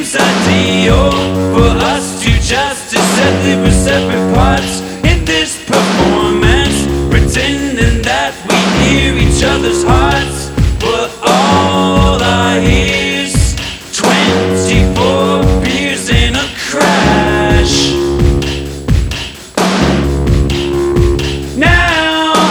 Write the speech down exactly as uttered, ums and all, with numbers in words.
seems ideal for us to just accept that we're separate parts in this performance, pretending that we hear each other's hearts.